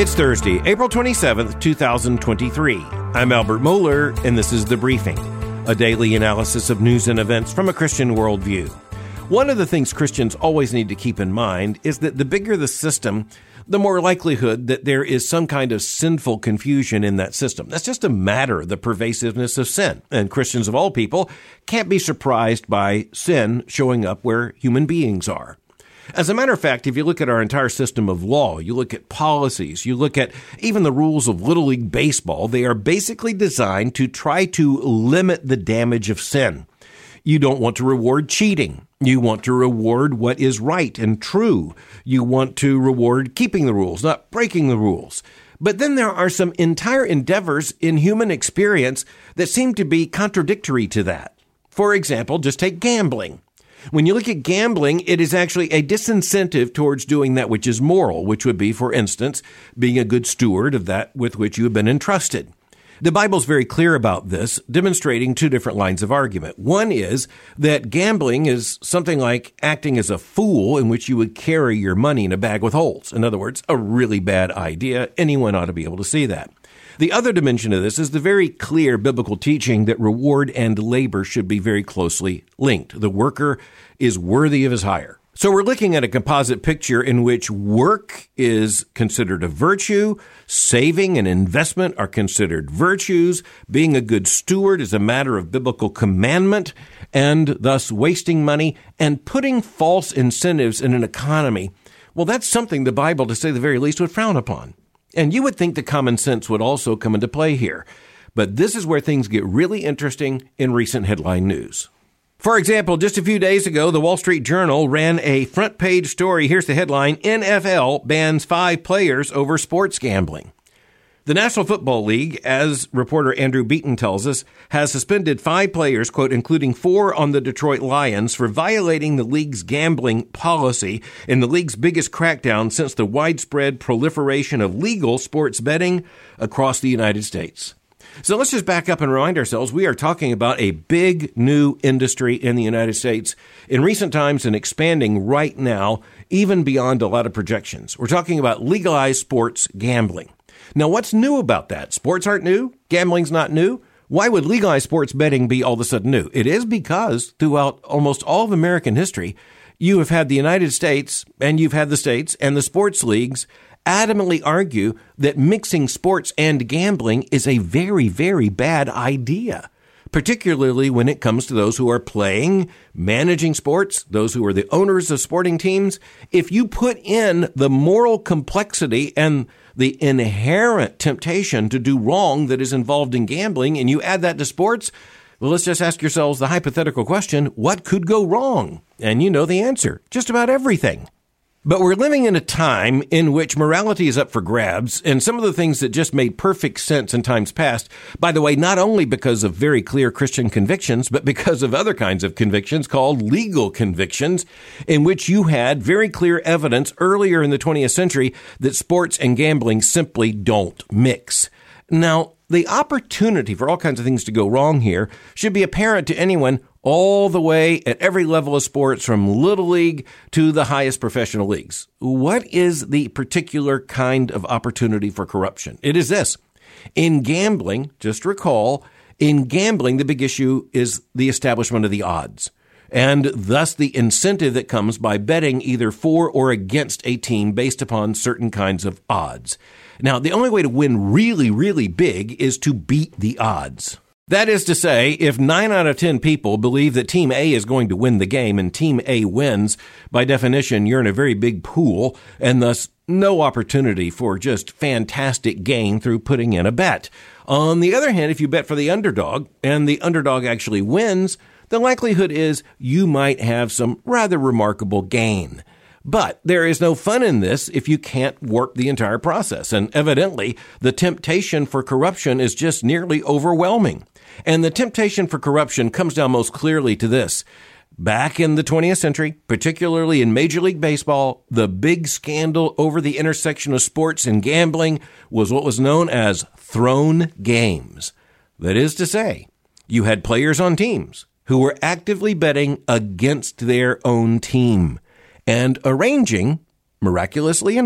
It's Thursday, April 27th, 2023. I'm Albert Mohler, and this is The Briefing, a daily analysis of news and events from a Christian worldview. One of the things Christians always need to keep in mind is that the bigger the system, the more likelihood that there is some kind of sinful confusion in that system. That's just a matter of the pervasiveness of sin. And Christians of all people can't be surprised by sin showing up where human beings are. As a matter of fact, if you look at our entire system of law, you look at policies, you look at even the rules of Little League Baseball, they are basically designed to try to limit the damage of sin. You don't want to reward cheating. You want to reward what is right and true. You want to reward keeping the rules, not breaking the rules. But then there are some entire endeavors in human experience that seem to be contradictory to that. For example, just take gambling. When you look at gambling, it is actually a disincentive towards doing that which is moral, which would be, for instance, being a good steward of that with which you have been entrusted. The Bible's very clear about this, demonstrating two different lines of argument. One is that gambling is something like acting as a fool in which you would carry your money in a bag with holes. In other words, a really bad idea. Anyone ought to be able to see that. The other dimension of this is the very clear biblical teaching that reward and labor should be very closely linked. The worker is worthy of his hire. So we're looking at a composite picture in which work is considered a virtue, saving and investment are considered virtues, being a good steward is a matter of biblical commandment, and thus wasting money and putting false incentives in an economy. Well, that's something the Bible, to say the very least, would frown upon. And you would think that common sense would also come into play here. But this is where things get really interesting in recent headline news. For example, just a few days ago, the Wall Street Journal ran a front page story. Here's the headline: NFL bans 5 players over sports gambling. The National Football League, as reporter Andrew Beaton tells us, has suspended 5 players, quote, including 4 on the Detroit Lions, for violating the league's gambling policy in the league's biggest crackdown since the widespread proliferation of legal sports betting across the United States. So let's just back up and remind ourselves, we are talking about a big new industry in the United States in recent times and expanding right now, even beyond a lot of projections. We're talking about legalized sports gambling. Now, what's new about that? Sports aren't new. Gambling's not new. Why would legalized sports betting be all of a sudden new? It is because throughout almost all of American history, you have had the United States and you've had the states and the sports leagues adamantly argue that mixing sports and gambling is a very, very bad idea, particularly when it comes to those who are playing, managing sports, those who are the owners of sporting teams. If you put in the moral complexity and the inherent temptation to do wrong that is involved in gambling, and you add that to sports, well, let's just ask yourselves the hypothetical question, what could go wrong? And you know the answer, just about everything. But we're living in a time in which morality is up for grabs, and some of the things that just made perfect sense in times past, by the way, not only because of very clear Christian convictions, but because of other kinds of convictions called legal convictions, in which you had very clear evidence earlier in the 20th century that sports and gambling simply don't mix. Now, the opportunity for all kinds of things to go wrong here should be apparent to anyone all the way at every level of sports, from Little League to the highest professional leagues. What is the particular kind of opportunity for corruption? It is this. In gambling, just recall, in gambling, the big issue is the establishment of the odds, and thus the incentive that comes by betting either for or against a team based upon certain kinds of odds. Now, the only way to win really, really big is to beat the odds. That is to say, if 9 out of 10 people believe that Team A is going to win the game and Team A wins, by definition, you're in a very big pool and thus no opportunity for just fantastic gain through putting in a bet. On the other hand, if you bet for the underdog and the underdog actually wins, the likelihood is you might have some rather remarkable gain. But there is no fun in this if you can't work the entire process. And evidently, the temptation for corruption is just nearly overwhelming. And the temptation for corruption comes down most clearly to this. Back in the 20th century, particularly in Major League Baseball, the big scandal over the intersection of sports and gambling was what was known as thrown games. That is to say, you had players on teams who were actively betting against their own team and arranging, miraculously enough,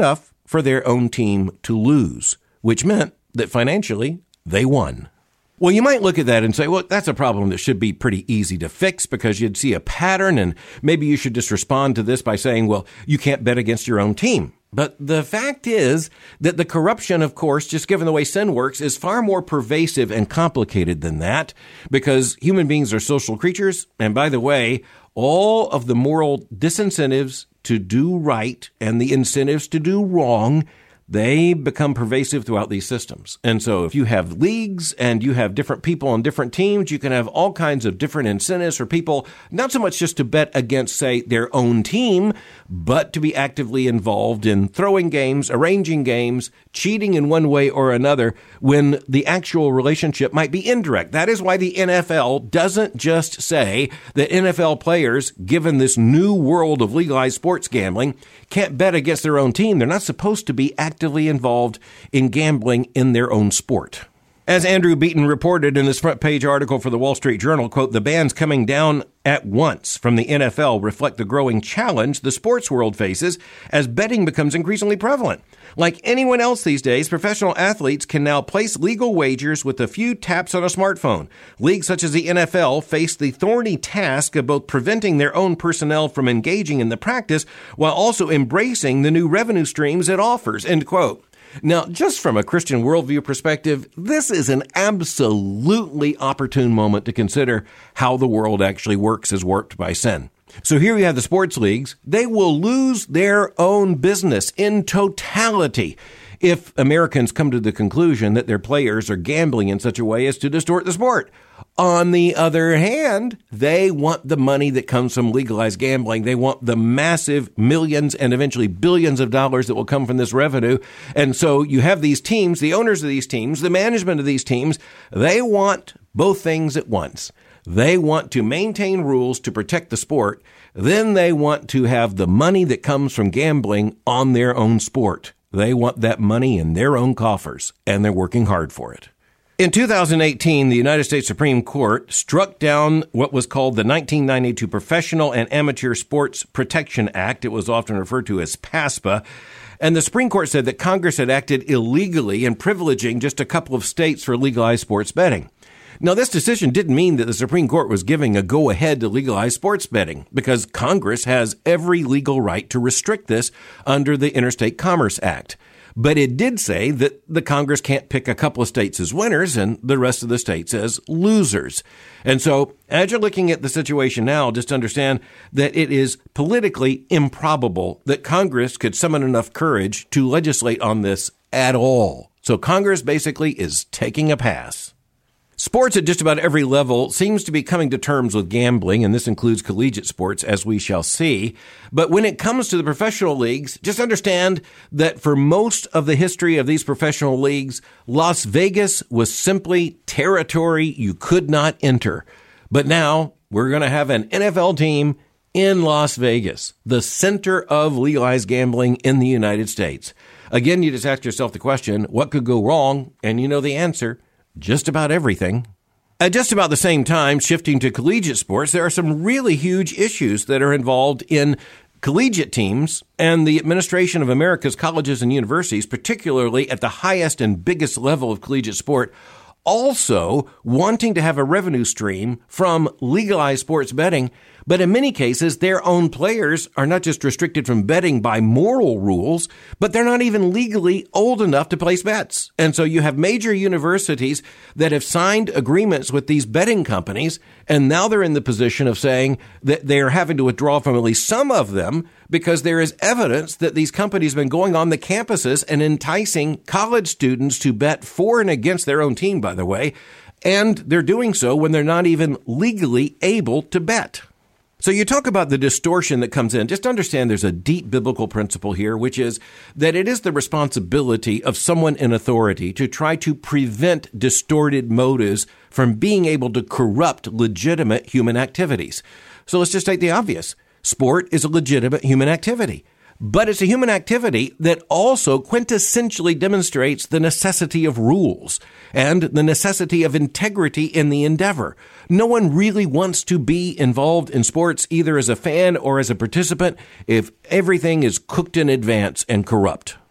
for their own team to lose, which meant that financially they won. Well, you might look at that and say, well, that's a problem that should be pretty easy to fix because you'd see a pattern and maybe you should just respond to this by saying, well, you can't bet against your own team. But the fact is that the corruption, of course, just given the way sin works, is far more pervasive and complicated than that because human beings are social creatures. And by the way, all of the moral disincentives to do right and the incentives to do wrong, they become pervasive throughout these systems. And so if you have leagues and you have different people on different teams, you can have all kinds of different incentives for people, not so much just to bet against, say, their own team, but to be actively involved in throwing games, arranging games, cheating in one way or another when the actual relationship might be indirect. That is why the NFL doesn't just say that NFL players, given this new world of legalized sports gambling, can't bet against their own team. They're not supposed to be actively involved in gambling in their own sport. As Andrew Beaton reported in his front page article for the Wall Street Journal, quote, the bans coming down at once from the NFL reflect the growing challenge the sports world faces as betting becomes increasingly prevalent. Like anyone else these days, professional athletes can now place legal wagers with a few taps on a smartphone. Leagues such as the NFL face the thorny task of both preventing their own personnel from engaging in the practice while also embracing the new revenue streams it offers, end quote. Now, just from a Christian worldview perspective, this is an absolutely opportune moment to consider how the world actually works as warped by sin. So here you have the sports leagues. They will lose their own business in totality if Americans come to the conclusion that their players are gambling in such a way as to distort the sport. On the other hand, they want the money that comes from legalized gambling. They want the massive millions and eventually billions of dollars that will come from this revenue. And so you have these teams, the owners of these teams, the management of these teams, they want both things at once. They want to maintain rules to protect the sport. Then they want to have the money that comes from gambling on their own sport. They want that money in their own coffers, and they're working hard for it. In 2018, the United States Supreme Court struck down what was called the 1992 Professional and Amateur Sports Protection Act. It was often referred to as PASPA. And the Supreme Court said that Congress had acted illegally in privileging just a couple of states for legalized sports betting. Now, this decision didn't mean that the Supreme Court was giving a go-ahead to legalize sports betting, because Congress has every legal right to restrict this under the Interstate Commerce Act. But it did say that the Congress can't pick a couple of states as winners and the rest of the states as losers. And so, as you're looking at the situation now, just understand that it is politically improbable that Congress could summon enough courage to legislate on this at all. So Congress basically is taking a pass. Sports at just about every level seems to be coming to terms with gambling, and this includes collegiate sports, as we shall see. But when it comes to the professional leagues, just understand that for most of the history of these professional leagues, Las Vegas was simply territory you could not enter. But now we're going to have an NFL team in Las Vegas, the center of legalized gambling in the United States. Again, you just ask yourself the question, what could go wrong? And you know the answer. Just about everything. At just about the same time, shifting to collegiate sports, there are some really huge issues that are involved in collegiate teams and the administration of America's colleges and universities, particularly at the highest and biggest level of collegiate sport, also wanting to have a revenue stream from legalized sports betting. But in many cases, their own players are not just restricted from betting by moral rules, but they're not even legally old enough to place bets. And so you have major universities that have signed agreements with these betting companies, and now they're in the position of saying that they're having to withdraw from at least some of them because there is evidence that these companies have been going on the campuses and enticing college students to bet for and against their own team, by the way, and they're doing so when they're not even legally able to bet. So you talk about the distortion that comes in. Just understand there's a deep biblical principle here, which is that it is the responsibility of someone in authority to try to prevent distorted motives from being able to corrupt legitimate human activities. So let's just take the obvious. Sport is a legitimate human activity. But it's a human activity that also quintessentially demonstrates the necessity of rules and the necessity of integrity in the endeavor. No one really wants to be involved in sports, either as a fan or as a participant, if everything is cooked in advance and corrupt.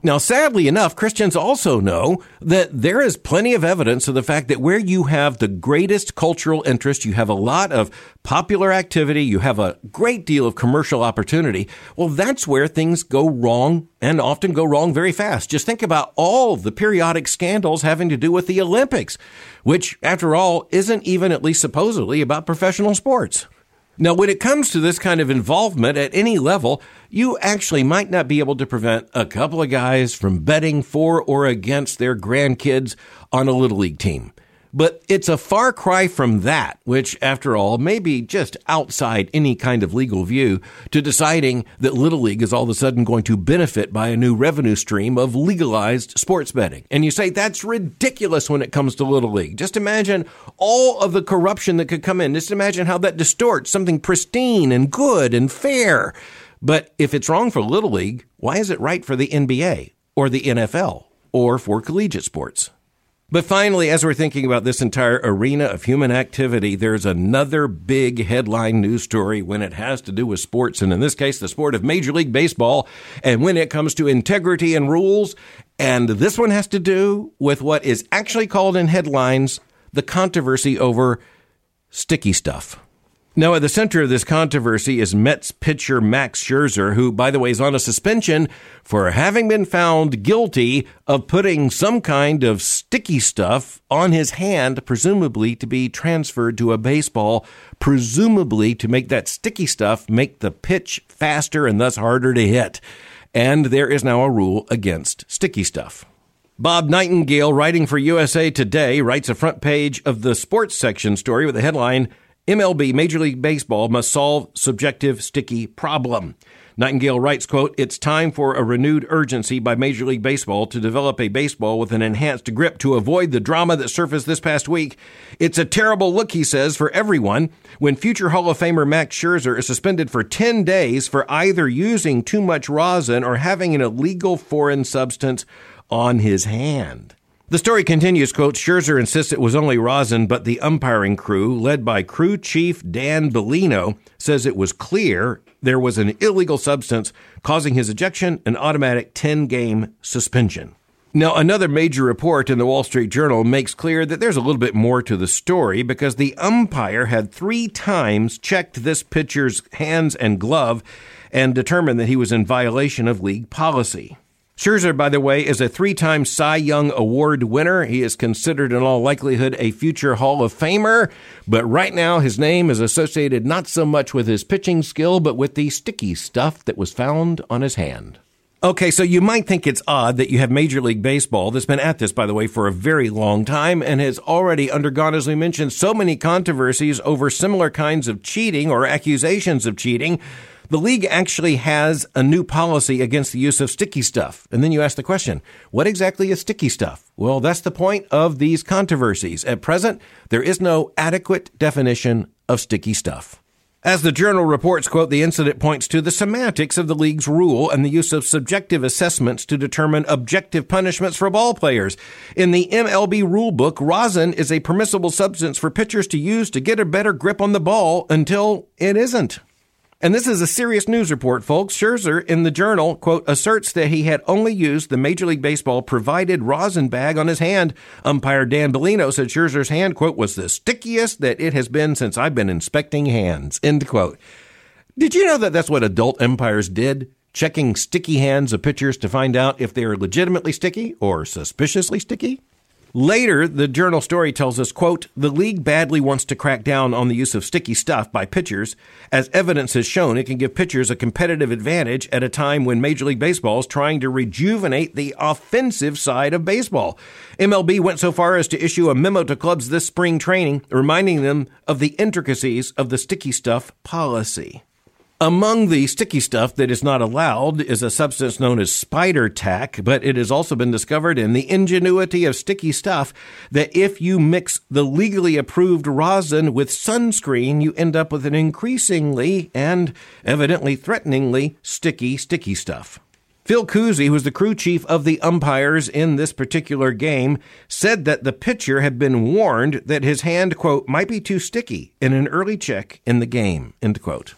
Now, sadly enough, Christians also know that there is plenty of evidence of the fact that where you have the greatest cultural interest, you have a lot of popular activity, you have a great deal of commercial opportunity, well, that's where things go wrong and often go wrong very fast. Just think about all the periodic scandals having to do with the Olympics, which, after all, isn't even, at least supposedly, about professional sports. Now, when it comes to this kind of involvement at any level, you actually might not be able to prevent a couple of guys from betting for or against their grandkids on a Little League team. But it's a far cry from that, which, after all, may be just outside any kind of legal view, to deciding that Little League is all of a sudden going to benefit by a new revenue stream of legalized sports betting. And you say that's ridiculous when it comes to Little League. Just imagine all of the corruption that could come in. Just imagine how that distorts something pristine and good and fair. But if it's wrong for Little League, why is it right for the NBA or the NFL or for collegiate sports? But finally, as we're thinking about this entire arena of human activity, there's another big headline news story when it has to do with sports, and in this case, the sport of Major League Baseball, and when it comes to integrity and rules. And this one has to do with what is actually called in headlines the controversy over sticky stuff. Now, at the center of this controversy is Mets pitcher Max Scherzer, who, by the way, is on a suspension for having been found guilty of putting some kind of sticky stuff on his hand, presumably to be transferred to a baseball, presumably to make that sticky stuff make the pitch faster and thus harder to hit. And there is now a rule against sticky stuff. Bob Nightingale, writing for USA Today, writes a front page of the sports section story with the headline, MLB, Major League Baseball, must solve subjective sticky problem. Nightingale writes, quote, it's time for a renewed urgency by Major League Baseball to develop a baseball with an enhanced grip to avoid the drama that surfaced this past week. It's a terrible look, he says, for everyone when future Hall of Famer Max Scherzer is suspended for 10 days for either using too much rosin or having an illegal foreign substance on his hand. The story continues, quote, Scherzer insists it was only rosin, but the umpiring crew, led by crew chief Dan Bellino, says it was clear there was an illegal substance causing his ejection, an automatic 10-game suspension. Now, another major report in the Wall Street Journal makes clear that there's a little bit more to the story because the umpire had 3 times checked this pitcher's hands and glove and determined that he was in violation of league policy. Scherzer, by the way, is a 3-time Cy Young Award winner. He is considered in all likelihood a future Hall of Famer, but right now his name is associated not so much with his pitching skill, but with the sticky stuff that was found on his hand. Okay, so you might think it's odd that you have Major League Baseball that's been at this, by the way, for a very long time and has already undergone, as we mentioned, so many controversies over similar kinds of cheating or accusations of cheating. The league actually has a new policy against the use of sticky stuff. And then you ask the question, what exactly is sticky stuff? Well, that's the point of these controversies. At present, there is no adequate definition of sticky stuff. As the Journal reports, quote, the incident points to the semantics of the league's rule and the use of subjective assessments to determine objective punishments for ball players. In the MLB rulebook, rosin is a permissible substance for pitchers to use to get a better grip on the ball until it isn't. And this is a serious news report, folks. Scherzer in the Journal, quote, asserts that he had only used the Major League Baseball provided rosin bag on his hand. Umpire Dan Bellino said Scherzer's hand, quote, was the stickiest that it has been since I've been inspecting hands, end quote. Did you know that that's what adult umpires did? Checking sticky hands of pitchers to find out if they are legitimately sticky or suspiciously sticky? Later, the Journal story tells us, quote, the league badly wants to crack down on the use of sticky stuff by pitchers. As evidence has shown, it can give pitchers a competitive advantage at a time when Major League Baseball is trying to rejuvenate the offensive side of baseball. MLB went so far as to issue a memo to clubs this spring training, reminding them of the intricacies of the sticky stuff policy. Among the sticky stuff that is not allowed is a substance known as spider tack, but it has also been discovered in the ingenuity of sticky stuff that if you mix the legally approved rosin with sunscreen, you end up with an increasingly and evidently threateningly sticky stuff. Phil Cousy, who was the crew chief of the umpires in this particular game, said that the pitcher had been warned that his hand, quote, might be too sticky in an early check in the game, end quote.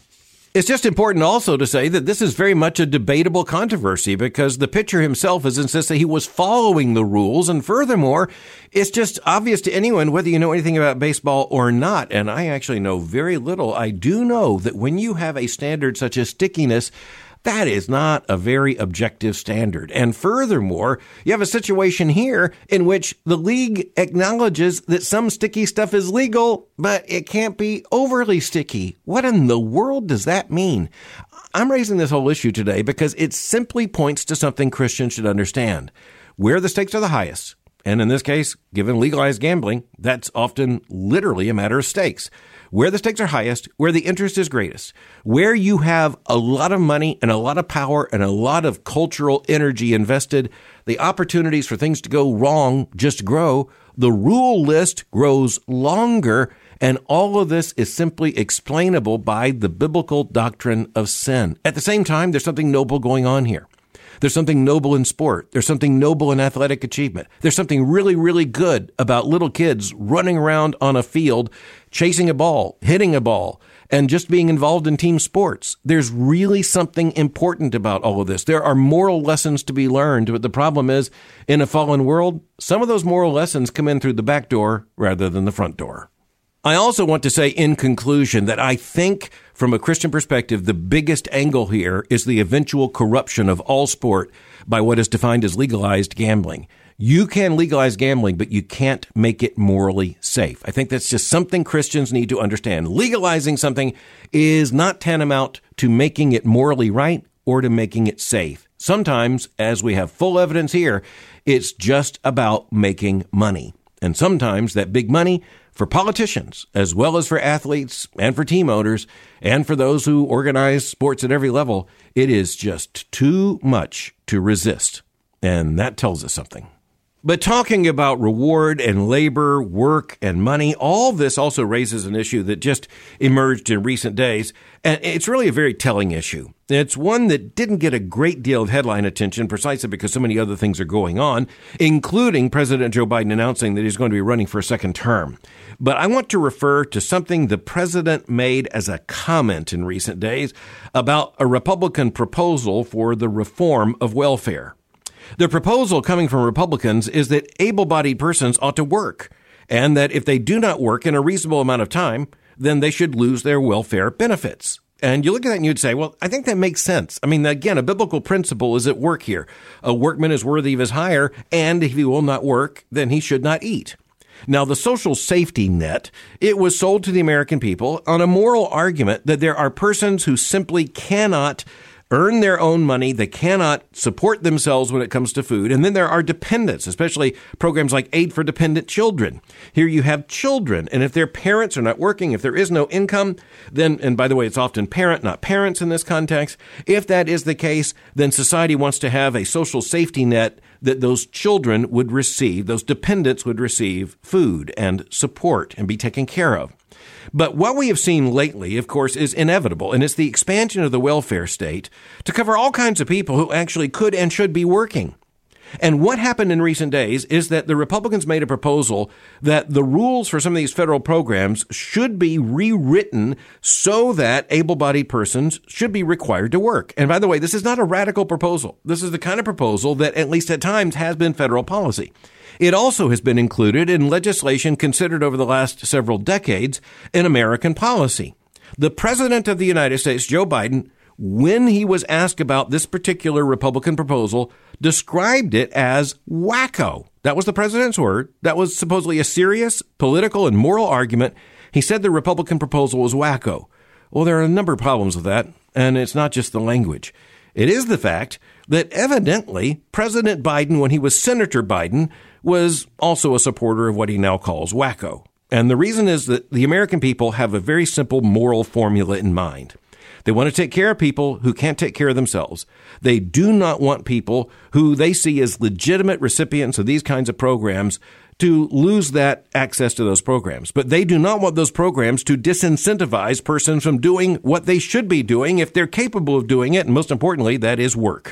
It's just important also to say that this is very much a debatable controversy because the pitcher himself has insisted he was following the rules. And furthermore, it's just obvious to anyone whether you know anything about baseball or not. And I actually know very little. I do know that when you have a standard such as stickiness, that is not a very objective standard. And furthermore, you have a situation here in which the league acknowledges that some sticky stuff is legal, but it can't be overly sticky. What in the world does that mean? I'm raising this whole issue today because it simply points to something Christians should understand. Where the stakes are the highest, and in this case, given legalized gambling, that's often literally a matter of stakes. Where the stakes are highest, where the interest is greatest, where you have a lot of money and a lot of power and a lot of cultural energy invested, the opportunities for things to go wrong just grow, the rule list grows longer, and all of this is simply explainable by the biblical doctrine of sin. At the same time, there's something noble going on here. There's something noble in sport. There's something noble in athletic achievement. There's something really, really good about little kids running around on a field, chasing a ball, hitting a ball, and just being involved in team sports. There's really something important about all of this. There are moral lessons to be learned, but the problem is, in a fallen world, some of those moral lessons come in through the back door rather than the front door. I also want to say in conclusion that I think from a Christian perspective, the biggest angle here is the eventual corruption of all sport by what is defined as legalized gambling. You can legalize gambling, but you can't make it morally safe. I think that's just something Christians need to understand. Legalizing something is not tantamount to making it morally right or to making it safe. Sometimes, as we have full evidence here, it's just about making money. And sometimes that big money for politicians, as well as for athletes and for team owners and for those who organize sports at every level, it is just too much to resist. And that tells us something. But talking about reward and labor, work and money, all this also raises an issue that just emerged in recent days. And it's really a very telling issue. It's one that didn't get a great deal of headline attention precisely because so many other things are going on, including President Joe Biden announcing that he's going to be running for a second term. But I want to refer to something the president made as a comment in recent days about a Republican proposal for the reform of welfare. The proposal coming from Republicans is that able-bodied persons ought to work, and that if they do not work in a reasonable amount of time, then they should lose their welfare benefits. And you look at that and you'd say, well, I think that makes sense. I mean, again, a biblical principle is at work here. A workman is worthy of his hire, and if he will not work, then he should not eat. Now, the social safety net, it was sold to the American people on a moral argument that there are persons who simply cannot earn their own money. They cannot support themselves when it comes to food. And then there are dependents, especially programs like Aid for Dependent Children. Here you have children. And if their parents are not working, if there is no income, then, and by the way, it's often parent, not parents in this context. If that is the case, then society wants to have a social safety net that those children would receive, those dependents would receive food and support and be taken care of. But what we have seen lately, of course, is inevitable, and it's the expansion of the welfare state to cover all kinds of people who actually could and should be working. And what happened in recent days is that the Republicans made a proposal that the rules for some of these federal programs should be rewritten so that able-bodied persons should be required to work. And by the way, this is not a radical proposal. This is the kind of proposal that, at least at times, has been federal policy. It also has been included in legislation considered over the last several decades in American policy. The President of the United States, Joe Biden, when he was asked about this particular Republican proposal, described it as wacko. That was the president's word. That was supposedly a serious political and moral argument. He said the Republican proposal was wacko. Well, there are a number of problems with that, and it's not just the language. It is the fact that evidently President Biden, when he was Senator Biden, was also a supporter of what he now calls wacko. And the reason is that the American people have a very simple moral formula in mind. They want to take care of people who can't take care of themselves. They do not want people who they see as legitimate recipients of these kinds of programs to lose that access to those programs. But they do not want those programs to disincentivize persons from doing what they should be doing if they're capable of doing it. And most importantly, that is work.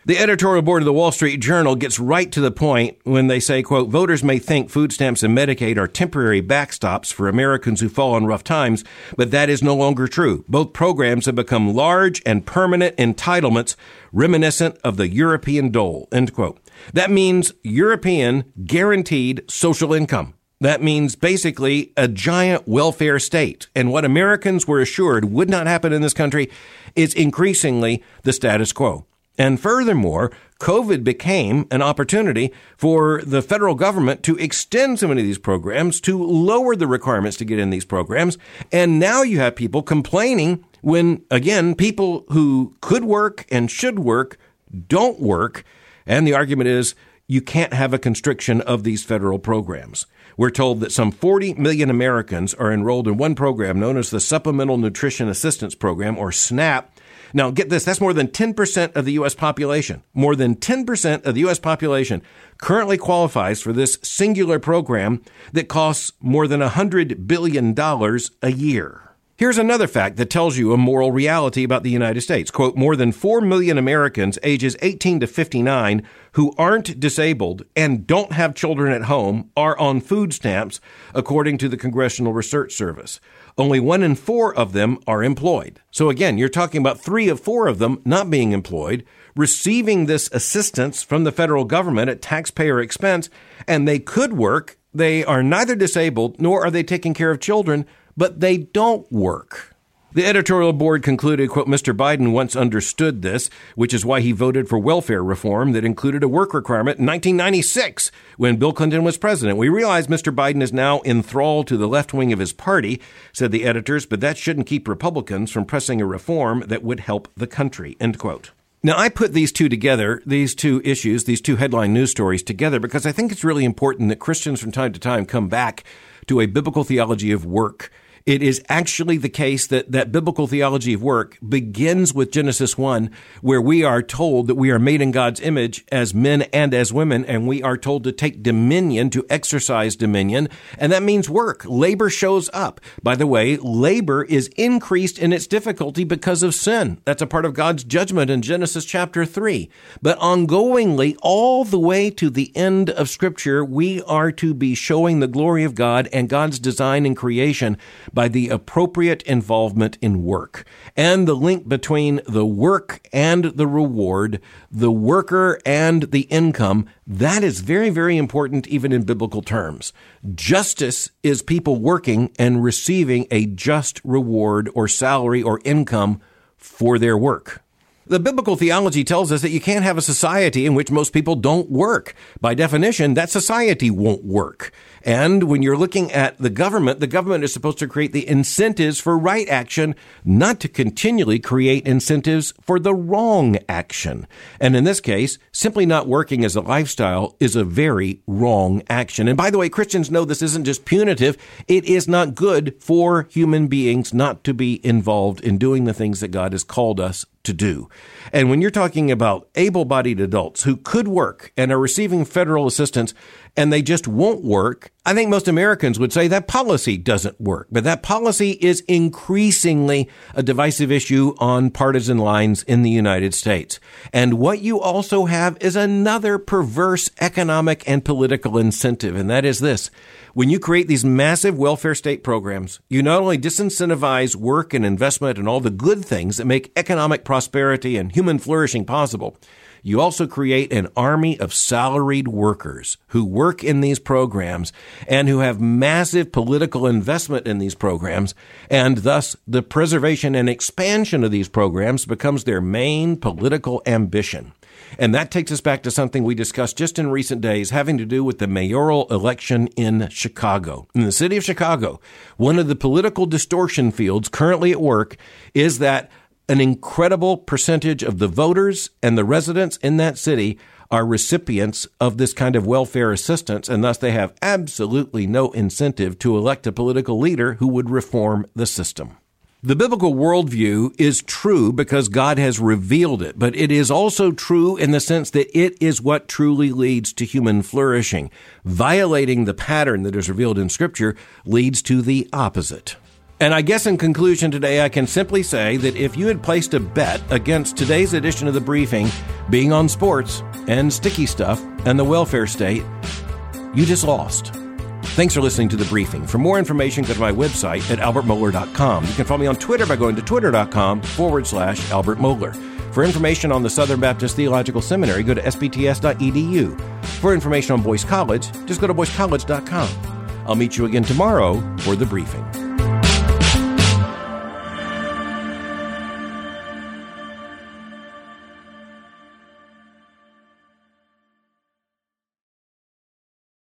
The editorial board of the Wall Street Journal gets right to the point when they say, quote, voters may think food stamps and Medicaid are temporary backstops for Americans who fall on rough times, but that is no longer true. Both programs have become large and permanent entitlements reminiscent of the European dole, end quote. That means European guaranteed social income. That means basically a giant welfare state. And what Americans were assured would not happen in this country is increasingly the status quo. And furthermore, COVID became an opportunity for the federal government to extend so many of these programs, to lower the requirements to get in these programs. And now you have people complaining when, again, people who could work and should work don't work. And the argument is you can't have a constriction of these federal programs. We're told that some 40 million Americans are enrolled in one program known as the Supplemental Nutrition Assistance Program, or SNAP. Now, get this, that's more than 10% of the U.S. population. More than 10% of the U.S. population currently qualifies for this singular program that costs more than $100 billion a year. Here's another fact that tells you a moral reality about the United States. Quote, more than 4 million Americans ages 18 to 59 who aren't disabled and don't have children at home are on food stamps, according to the Congressional Research Service. Only 1 in 4 of them are employed. So again, you're talking about 3 of 4 of them not being employed, receiving this assistance from the federal government at taxpayer expense, and they could work. They are neither disabled nor are they taking care of children, but they don't work. The editorial board concluded, quote, Mr. Biden once understood this, which is why he voted for welfare reform that included a work requirement in 1996 when Bill Clinton was president. We realize Mr. Biden is now enthralled to the left wing of his party, said the editors, but that shouldn't keep Republicans from pressing a reform that would help the country, end quote. Now, I put these two together, these two issues, these two headline news stories together, because I think it's really important that Christians from time to time come back to a biblical theology of work. It is actually the case that biblical theology of work begins with Genesis 1, where we are told that we are made in God's image as men and as women, and we are told to take dominion, to exercise dominion, and that means work. Labor shows up. By the way, labor is increased in its difficulty because of sin. That's a part of God's judgment in Genesis chapter 3. But ongoingly, all the way to the end of Scripture, we are to be showing the glory of God and God's design and creation by the appropriate involvement in work, and the link between the work and the reward, the worker and the income. That is very, very important even in biblical terms. Justice is people working and receiving a just reward or salary or income for their work. The biblical theology tells us that you can't have a society in which most people don't work. By definition, that society won't work. And when you're looking at the government is supposed to create the incentives for right action, not to continually create incentives for the wrong action. And in this case, simply not working as a lifestyle is a very wrong action. And by the way, Christians know this isn't just punitive. It is not good for human beings not to be involved in doing the things that God has called us to do. And when you're talking about able-bodied adults who could work and are receiving federal assistance and they just won't work, I think most Americans would say that policy doesn't work. But that policy is increasingly a divisive issue on partisan lines in the United States. And what you also have is another perverse economic and political incentive, and that is this. When you create these massive welfare state programs, you not only disincentivize work and investment and all the good things that make economic prosperity and human flourishing possible, you also create an army of salaried workers who work in these programs and who have massive political investment in these programs, and thus the preservation and expansion of these programs becomes their main political ambition. And that takes us back to something we discussed just in recent days having to do with the mayoral election in Chicago. In the city of Chicago, one of the political distortion fields currently at work is that an incredible percentage of the voters and the residents in that city are recipients of this kind of welfare assistance, and thus they have absolutely no incentive to elect a political leader who would reform the system. The biblical worldview is true because God has revealed it, but it is also true in the sense that it is what truly leads to human flourishing. Violating the pattern that is revealed in Scripture leads to the opposite. And I guess in conclusion today, I can simply say that if you had placed a bet against today's edition of The Briefing being on sports and sticky stuff and the welfare state, you just lost. Thanks for listening to The Briefing. For more information, go to my website at albertmohler.com. You can follow me on Twitter by going to twitter.com/Albert Mohler. For information on the Southern Baptist Theological Seminary, go to sbts.edu. For information on Boyce College, just go to boycecollege.com. I'll meet you again tomorrow for The Briefing.